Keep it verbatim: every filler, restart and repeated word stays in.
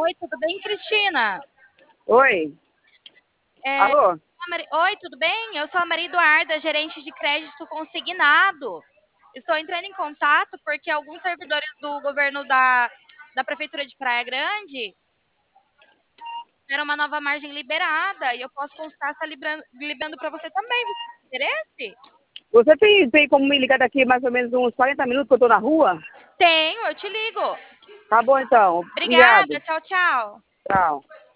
Oi, tudo bem, Cristina? Oi. É, Alô? Mari- Oi, tudo bem? Eu sou a Maria Eduarda, gerente de crédito consignado. Estou entrando em contato porque alguns servidores do governo da, da Prefeitura de Praia Grande tiveram uma nova margem liberada e eu posso constar essa libra- liberando para você também. Você tem interesse? Você tem, tem como me ligar daqui mais ou menos uns quarenta minutos que eu tô na rua? Tenho, eu te ligo. Tá bom então. Obrigada, Obrigado. tchau, tchau. Tchau.